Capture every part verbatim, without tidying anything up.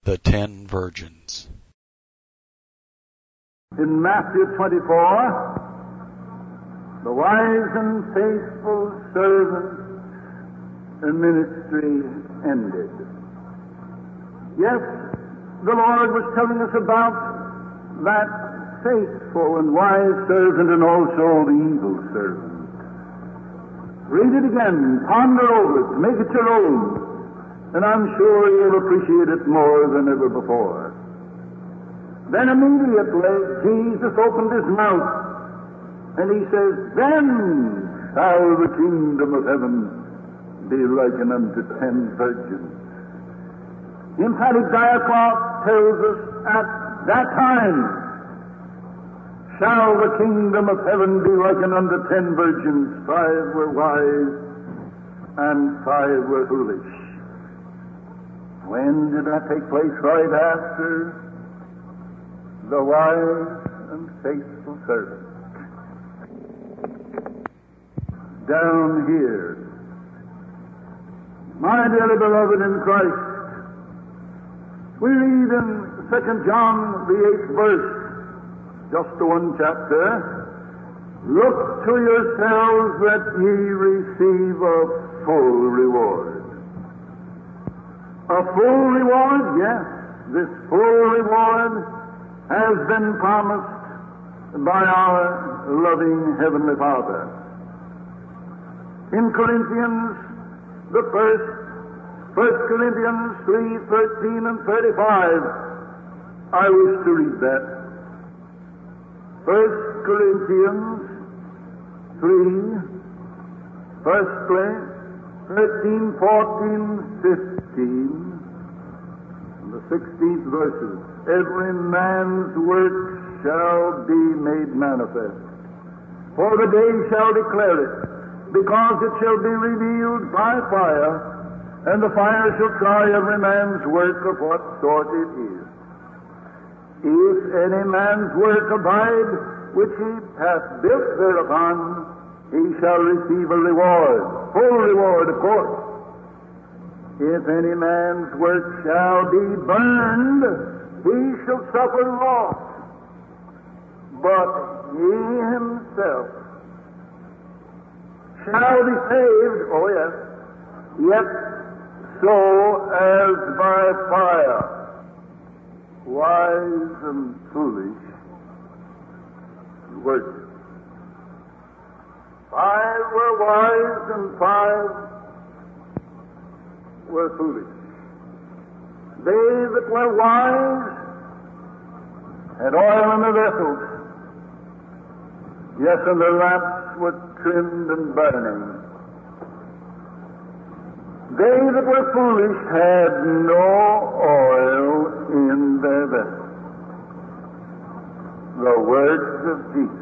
The Ten Virgins. In Matthew twenty-four, the wise and faithful servant ministry ended. Yes, the Lord was telling us about that faithful and wise servant and also the evil servant. Read it again, ponder over it, make it your own, and I'm sure you'll appreciate it more than ever before. Then immediately Jesus opened his mouth and he says, "Then shall the kingdom of heaven be likened unto ten virgins." The emphatic diacloth tells us, "At that time shall the kingdom of heaven be likened unto ten virgins. Five were wise and five were foolish." When did that take place? Right after the wise and faithful servant. Down here, my dearly beloved in Christ, we read in Second John, the eighth verse, just the one chapter, "Look to yourselves that ye receive a full reward." A full reward, yes, this full reward has been promised by our loving Heavenly Father. In Corinthians, the first, First Corinthians three, thirteen and thirty-five, I wish to read that. First Corinthians three, firstly, thirteen, fourteen, fifteen, and the sixteenth verses. "Every man's work shall be made manifest, for the day shall declare it, because it shall be revealed by fire, and the fire shall try every man's work of what sort it is. If any man's work abide, which he hath built thereupon, he shall receive a reward," full reward, of course. "If any man's work shall be burned, he shall suffer loss, but he himself shall be saved," oh yes, "yet so as by fire." Wise and foolish work. Five were wise and five were foolish. They that were wise had oil in their vessels. Yes, and their lamps were trimmed and burning. They that were foolish had no oil in their vessels. The words of Jesus.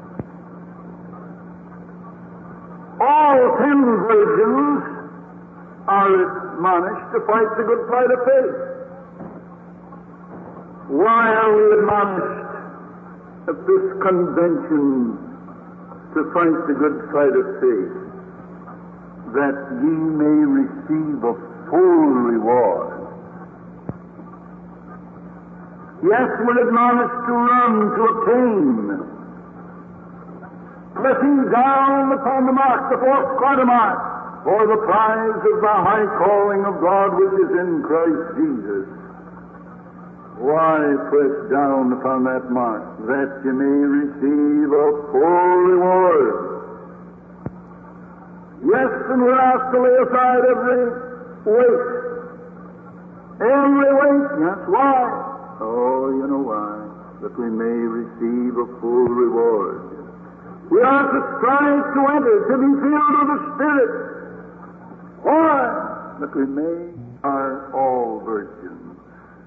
All ten virgins are admonished to fight the good fight of faith. Why are we admonished at this convention to fight the good fight of faith? "That ye may receive a full reward." Yes, we're admonished to run, to obtain, pressing down upon the mark, the fourth quarter mark, for the prize of the high calling of God which is in Christ Jesus. Why press down upon that mark? That you may receive a full reward. Yes, and we're asked to lay aside every weight. Every weight. Yes, why? Oh, you know why. That we may receive a full reward. We are to strive to enter, to be filled with the Spirit. Why? That we may are all virgins.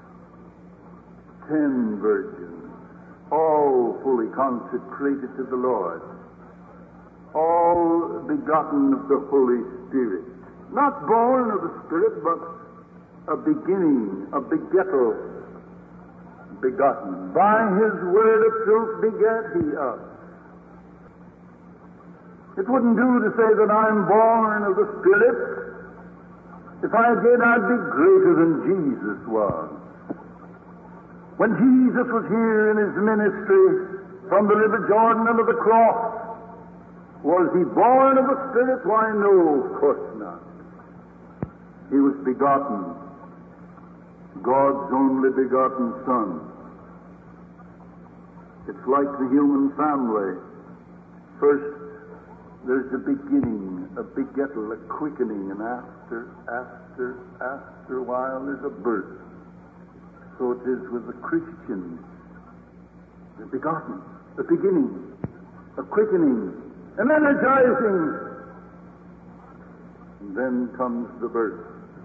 Ten virgins. All fully consecrated to the Lord. All begotten of the Holy Spirit. Not born of the Spirit, but a beginning, a begettal, begotten. By His word of truth begat He us. It wouldn't do to say that I'm born of the Spirit. If I did, I'd be greater than Jesus was. When Jesus was here in his ministry from the river Jordan under the cross, was he born of the Spirit? Why, no, of course not. He was begotten, God's only begotten Son. It's like the human family. First, there's a beginning, a begettal, a quickening, and after, after, after a while, there's a birth. So it is with the Christians. The begotten, the beginning, a quickening, an energizing. And then comes the birth.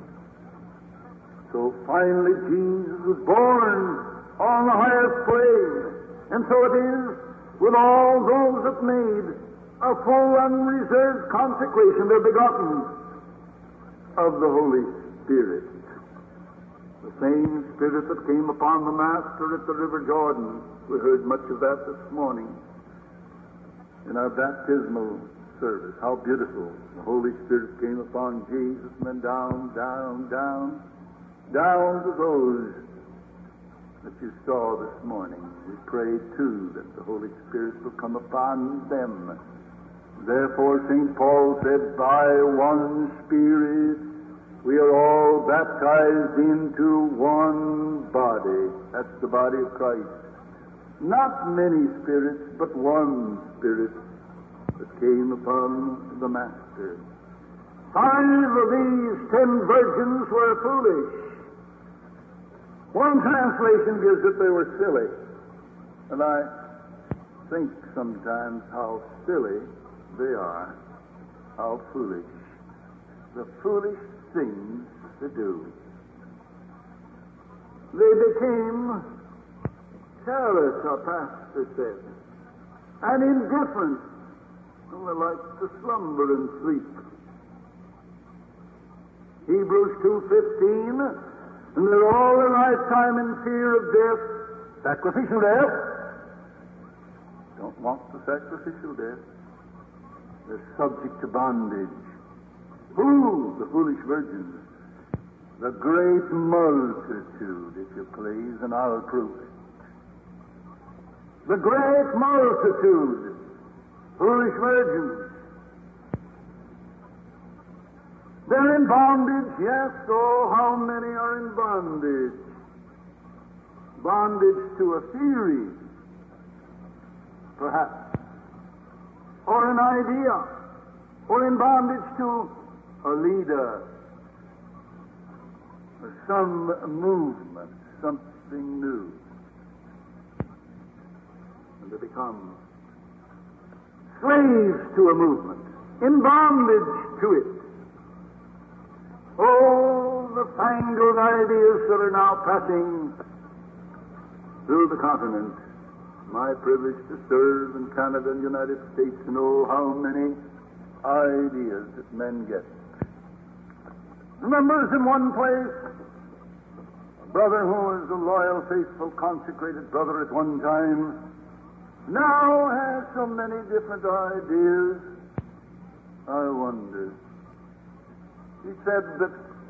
So finally Jesus was born on the highest plane. And so it is with all those that made a full unreserved consecration. They're begotten of the Holy Spirit. The same Spirit that came upon the Master at the River Jordan. We heard much of that this morning in our baptismal service. How beautiful. The Holy Spirit came upon Jesus and then down, down, down, down to those that you saw this morning. We pray, too, that the Holy Spirit will come upon them. Therefore, Saint Paul said, by one Spirit we are all baptized into one body. That's the body of Christ. Not many spirits, but one Spirit that came upon the Master. Five of these ten virgins were foolish. One translation gives it they were silly. And I think sometimes how silly they are, how foolish. The foolish things to do. They became careless, our pastor said, and indifferent. And they like to slumber and sleep. Hebrews two fifteen, and they're all their lifetime in fear of death, sacrificial death. Don't want the sacrificial death. They're subject to bondage. Who? The foolish virgins. The great multitude, if you please, and I'll prove it. The great multitude, foolish virgins. They're in bondage, yes. Oh, how many are in bondage? Bondage to a theory, perhaps, or an idea, or in bondage to a leader, or some movement, something new. And they become slaves to a movement, in bondage to it. Oh, the fangled ideas that are now passing through the continent. My privilege to serve in Canada and the United States, and oh, how many ideas that men get. Remembers in one place, a brother who was a loyal, faithful, consecrated brother at one time, now has so many different ideas. I wonder. He said that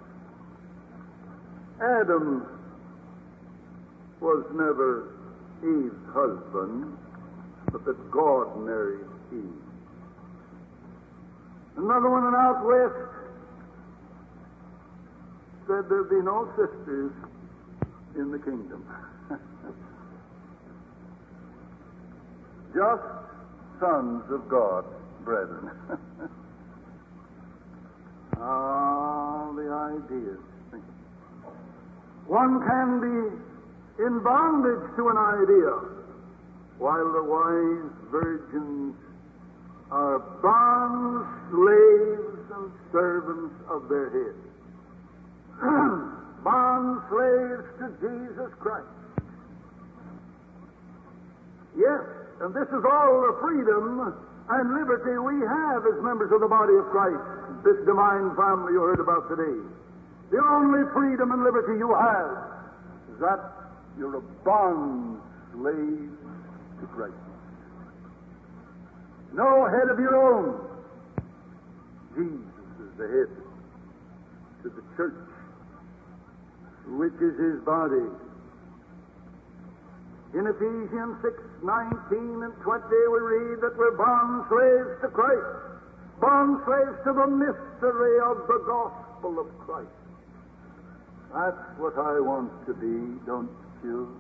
Adam was never Eve's husband, but that God married Eve. Another one in out west said there'd be no sisters in the kingdom. Just sons of God, brethren. Ah, the ideas. One can be in bondage to an idea, while the wise virgins are bond slaves and servants of their head. Bond slaves to Jesus Christ. Yes, and this is all the freedom and liberty we have as members of the body of Christ, this divine family you heard about today. The only freedom and liberty you have is that you're a bond slave to Christ. No head of your own. Jesus is the head to the church, which is his body. In Ephesians six, nineteen and twenty we read that we're bond slaves to Christ, bond slaves to the mystery of the gospel of Christ. That's what I want to be, don't you?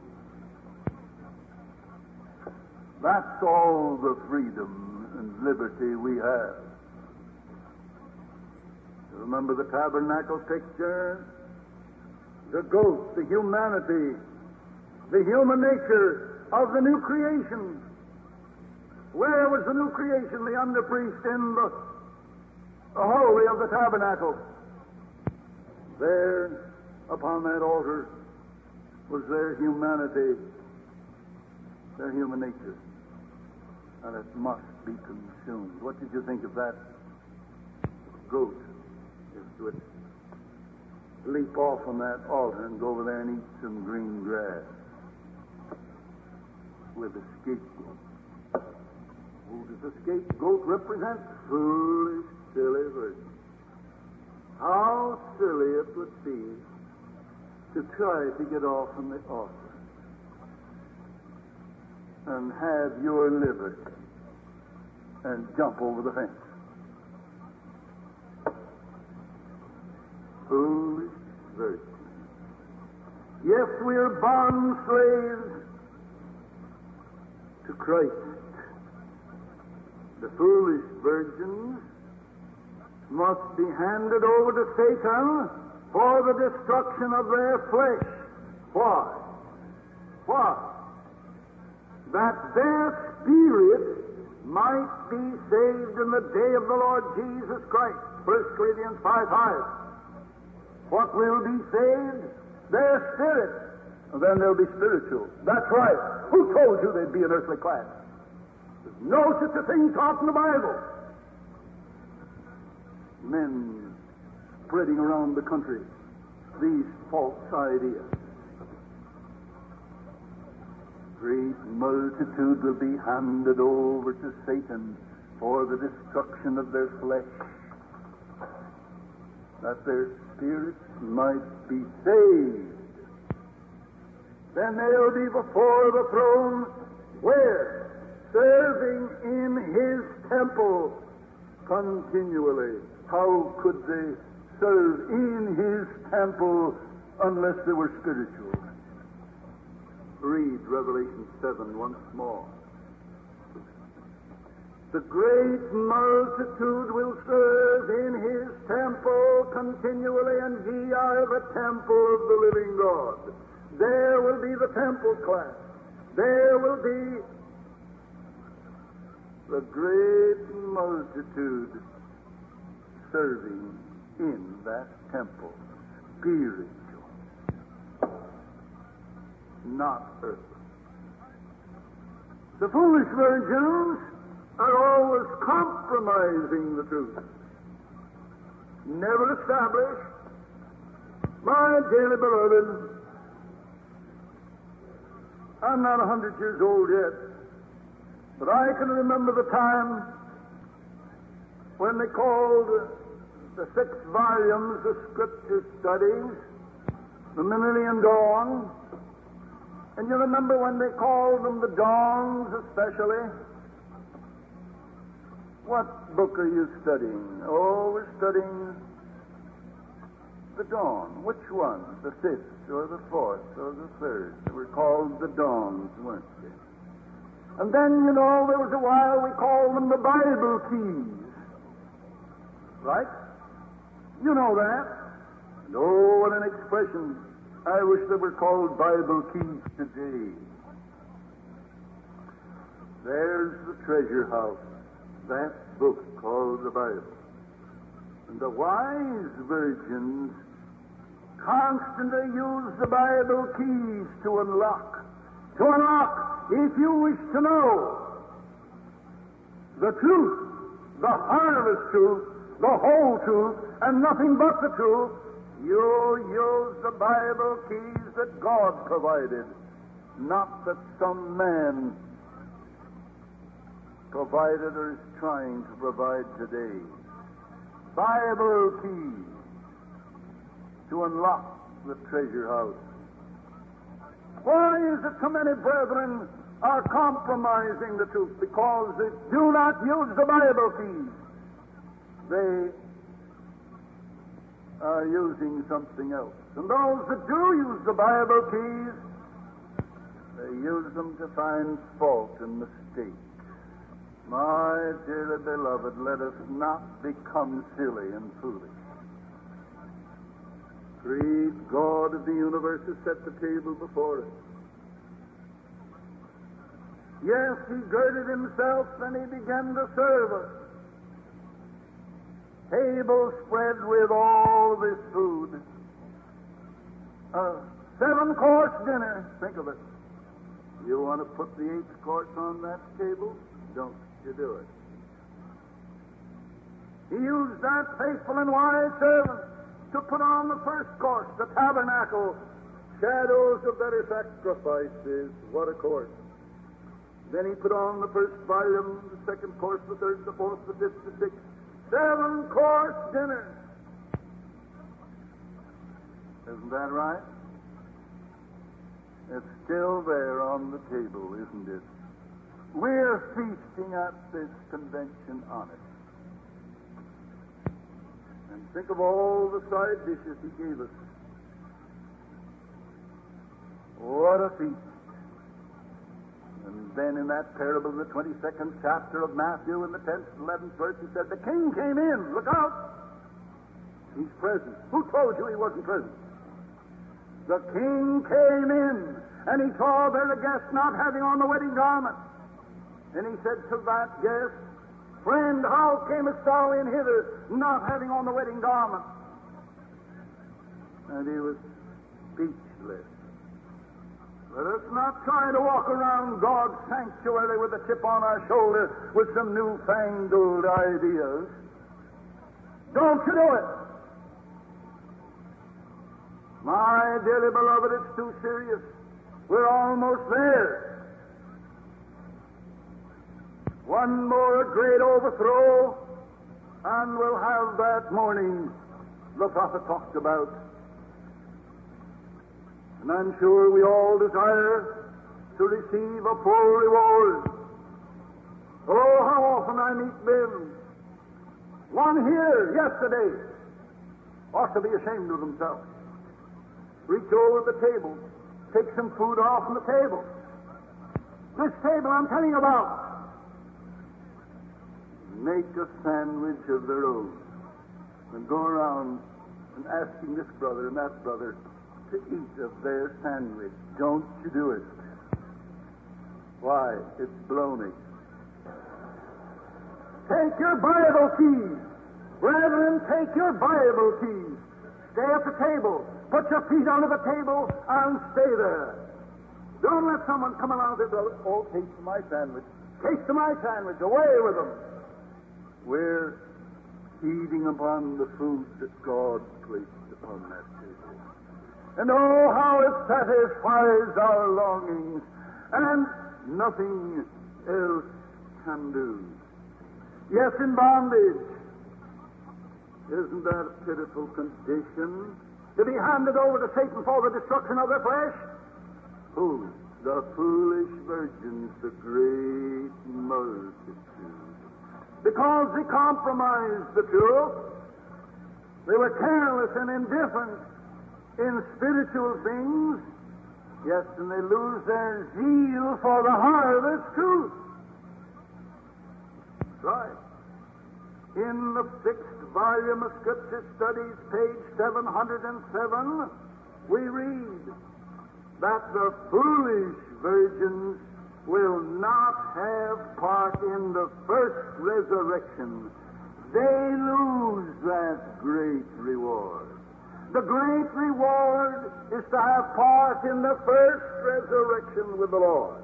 That's all the freedom and liberty we have. Remember the tabernacle picture? The ghost, the humanity, the human nature of the new creation. Where was the new creation? The underpriest in the, the holy of the tabernacle. There, upon that altar, was their humanity, their human nature. And it must be consumed. What did you think of that goat? If it would leap off on that altar and go over there and eat some green grass with a scapegoat. Who does the scapegoat represent? Foolish, silly virgin. How silly it would be to try to get off from the altar and have your liberty and jump over the fence. Foolish virgin. Yes, we are bond slaves to Christ. The foolish virgins must be handed over to Satan for the destruction of their flesh. Why? Why? That their spirit might be saved in the day of the Lord Jesus Christ. First Corinthians five five. What will be saved? Their spirit. And then they'll be spiritual. That's right. Who told you they'd be an earthly class? There's no such a thing taught in the Bible. Men spreading around the country these false ideas. Great multitude will be handed over to Satan for the destruction of their flesh, that their spirits might be saved. Then they'll be before the throne, where? Serving in His temple continually. How could they serve in His temple unless they were spiritual? Read Revelation seven once more. The great multitude will serve in His temple continually, and ye are the temple of the living God. There will be the temple class. There will be the great multitude serving in that temple. Spiritual, not earthly. The foolish virgins are always compromising the truth. Never established. My dearly beloved, I'm not a hundred years old yet, but I can remember the time when they called the six volumes of Scripture studies the Millennium Dawn. And you remember when they called them the Dawns especially? What book are you studying? Oh, we're studying the Dawn. Which one? The fifth or the fourth or the third? They were called the Dawns, weren't they? And then, you know, there was a while we called them the Bible keys. Right? You know that. And oh, what an expression. I wish they were called Bible keys today. There's the treasure house. That book called the Bible. And the wise virgins constantly use the Bible keys to unlock. To unlock, if you wish to know the truth, the harvest truth, the whole truth, and nothing but the truth, you use the Bible keys that God provided, not that some man provided or is trying to provide today. Bible keys to unlock the treasure house. Why is it so many brethren are compromising the truth? Because they do not use the Bible keys. They are using something else. And those that do use the Bible keys, they use them to find fault and mistake. My dearly beloved, let us not become silly and foolish. Great God of the universe has set the table before us. Yes, he girded himself and he began to serve us. Table spread with all this food. A seven-course dinner. Think of it. You want to put the eighth course on that table? Don't you do it. He used that faithful and wise servant to put on the first course, the tabernacle, shadows of better sacrifices. What a course. Then he put on the first volume, the second course, the third, the fourth, the fifth, the sixth. Seven course dinner. Isn't that right? It's still there on the table, isn't it? We're feasting at this convention on it. And think of all the side dishes he gave us. What a feast. And then in that parable in the twenty-second chapter of Matthew, in the tenth, eleventh verse, he said, the king came in. Look out. He's present. Who told you he wasn't present? The king came in, and he saw there the guest not having on the wedding garment. And he said to that guest, friend, how camest thou in hither, not having on the wedding garment? And he was speechless. Let us not try to walk around God's sanctuary with a chip on our shoulder with some newfangled ideas. Don't you do it. My dearly beloved, it's too serious. We're almost there. One more great overthrow, and we'll have that morning the prophet talked about. And I'm sure we all desire to receive a full reward. Oh, how often I meet men. One here yesterday ought to be ashamed of himself. Reach over the table, take some food off from the table. This table I'm telling you about. Make a sandwich of their own and go around and asking this brother and that brother to eat of their sandwich. Don't you do it. Why? It's baloney. Take your Bible keys. Brethren, take your Bible keys. Stay at the table. Put your feet under the table and stay there. Don't let someone come along and say, oh, taste my sandwich. Taste my sandwich. Away with them. We're feeding upon the food that God placed upon that table. And oh, how it satisfies our longings, and nothing else can do. Yes, in bondage. Isn't that a pitiful condition? To be handed over to Satan for the destruction of their flesh? Who? The foolish virgins, the great multitude. Because they compromised the truth. They were careless and indifferent in spiritual things. Yes, and they lose their zeal for the harvest truth. Right. In the sixth volume of Scripture Studies, page seven hundred seven, we read that the foolish virgins will not have part in the first resurrection. They lose that great reward. The great reward is to have part in the first resurrection with the Lord.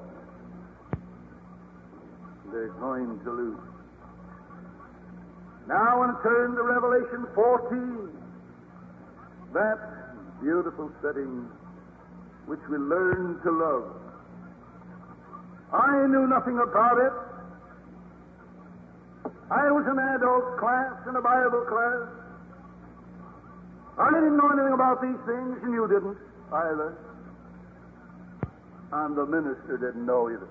They're going to lose. Now, I want to turn to Revelation fourteen, that beautiful setting which we learn to love. I knew nothing about it. I was in an adult class, in a Bible class. I didn't know anything about these things, and you didn't either. and the minister didn't know either.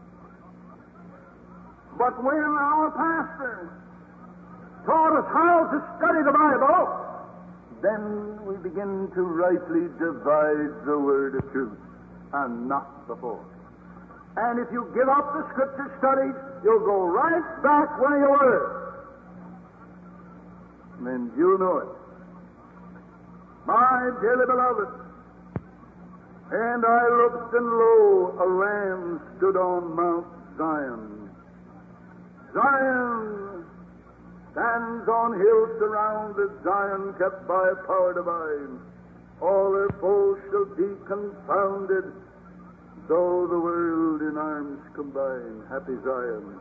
But when our pastor taught us how to study the Bible, then we begin to rightly divide the word of truth, and not before. And if you give up the Scripture studies, you'll go right back where you were. And you know it. My dearly beloved, and I looked, and lo, a Lamb stood on Mount Zion. Zion stands on hills surrounded, Zion kept by power divine. All her foes shall be confounded, though the world in arms combine. Happy Zion.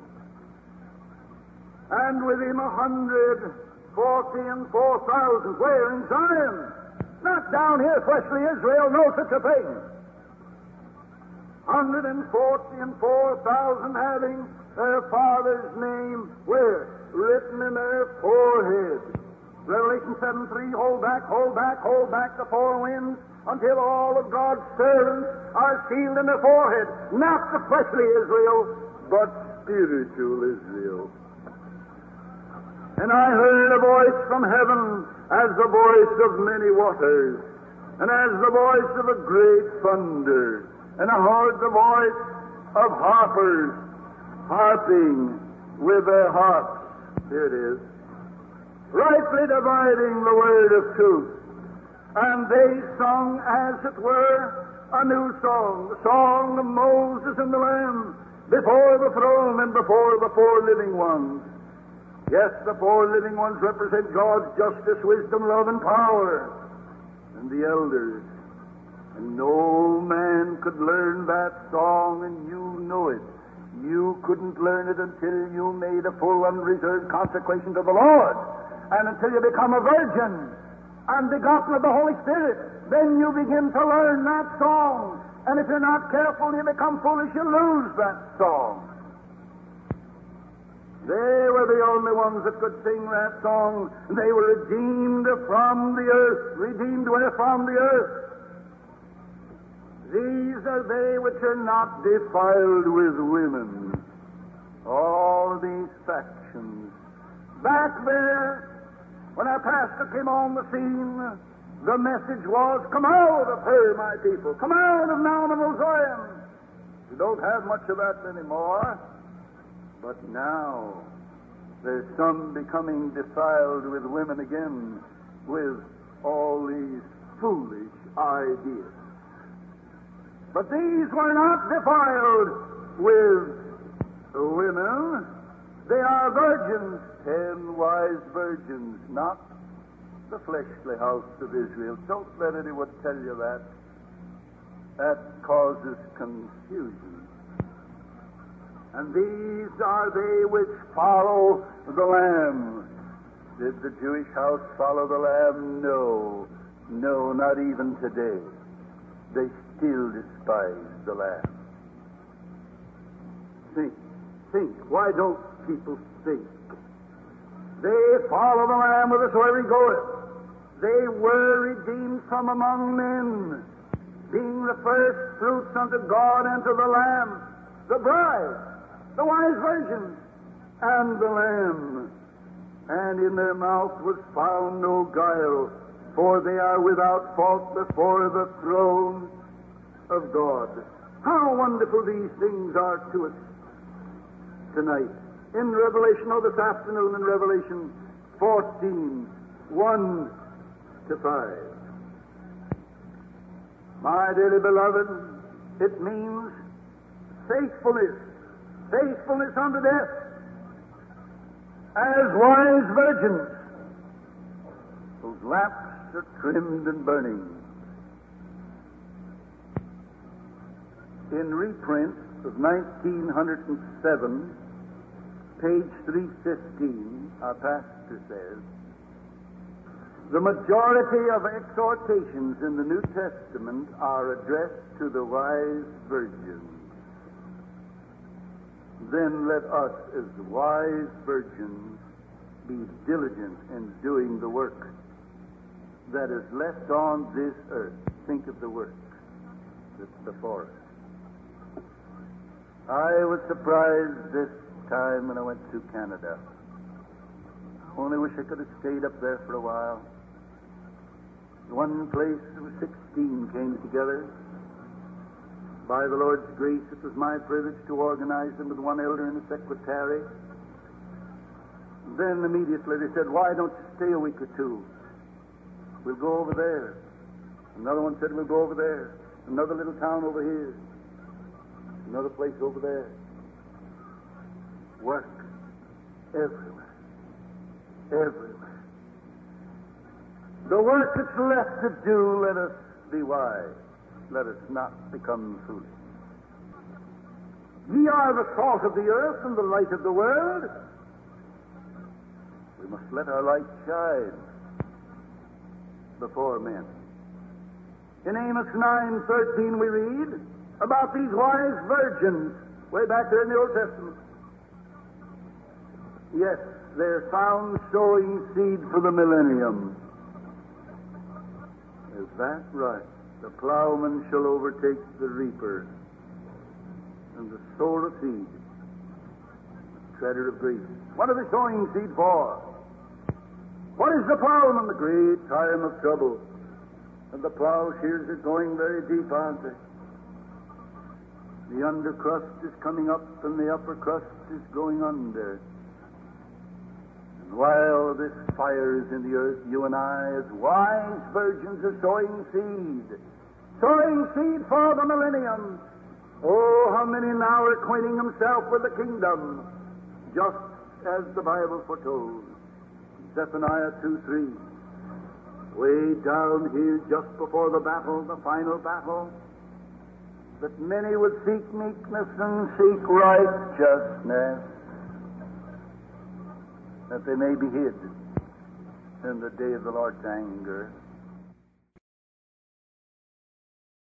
And with him a hundred forty and four thousand, where in Zion? Not down here, fleshly Israel, no such a thing. Hundred and forty and four thousand having their father's name where? Written in their forehead. Revelation seven three, hold back, hold back, hold back the four winds until all of God's servants are sealed in their forehead. Not the fleshly Israel, but spiritual Israel. And I heard a voice from heaven as the voice of many waters, and as the voice of a great thunder. And I heard the voice of harpers harping with their harps. Here it is. Rightly dividing the word of truth. And they sung, as it were, a new song, the song of Moses and the Lamb, before the throne and before the four living ones. Yes, the four living ones represent God's justice, wisdom, love, and power. And the elders. And no man could learn that song, and you know it. You couldn't learn it until you made a full, unreserved consecration to the Lord, and until you become a virgin and begotten of the Holy Spirit. Then you begin to learn that song, and if you're not careful, you become foolish, you lose that song. They were the only ones that could sing that song. They were redeemed from the earth. Redeemed where? From the earth. These are they which are not defiled with women. All these factions. Back there, when our pastor came on the scene, the message was, come out of her, my people. Come out of Mount Zion. We don't have much of that anymore. But now, there's some becoming defiled with women again, with all these foolish ideas. But these were not defiled with women. They are virgins, ten wise virgins, not the fleshly house of Israel. Don't let anyone tell you that. That causes confusion. And these are they which follow the Lamb. Did the Jewish house follow the Lamb? No. No, not even today. They still despise the Lamb. Think, think. Why don't people think? They follow the Lamb whithersoever he goeth. They were redeemed from among men, being the first fruits unto God and to the Lamb, the bride, the wise virgins, and the Lamb. And in their mouth was found no guile, for they are without fault before the throne of God. How wonderful these things are to us tonight. In Revelation, or this afternoon in Revelation fourteen, one to five. My dearly beloved, it means faithfulness, faithfulness unto death, as wise virgins, whose lamps are trimmed and burning. In reprint of nineteen oh seven, page three fifteen, our pastor says, the majority of exhortations in the New Testament are addressed to the wise virgins. Then let us, as wise virgins, be diligent in doing the work that is left on this earth. Think of the work that's before us. I was surprised this time when I went to Canada. Only wish I could have stayed up there for a while. One place, there were sixteen came together. By the Lord's grace, it was my privilege to organize them with one elder and a secretary. Then immediately they said, why don't you stay a week or two? We'll go over there. Another one said, we'll go over there. Another little town over here. Another place over there. Work everywhere. Everywhere. The work that's left to do, let us be wise. Let us not become foolish. Ye are the salt of the earth and the light of the world. We must let our light shine before men. In Amos nine thirteen we read about these wise virgins way back there in the Old Testament. Yes, they're found sowing seed for the millennium. Is that right? The plowman shall overtake the reaper, and the sower of seed, the treader of grapes. What are they sowing seed for? What is the plowman? The great time of trouble. And the plowshares are going very deep, aren't they? The undercrust is coming up, and the upper crust is going under. And while this fire is in the earth, you and I, as wise virgins, are sowing seed. Sowing seed for the millennium. Oh, how many now are acquainting themselves with the kingdom, just as the Bible foretold. Zephaniah two three. Way down here, just before the battle, the final battle, that many would seek meekness and seek righteousness, that they may be hid in the day of the Lord's anger.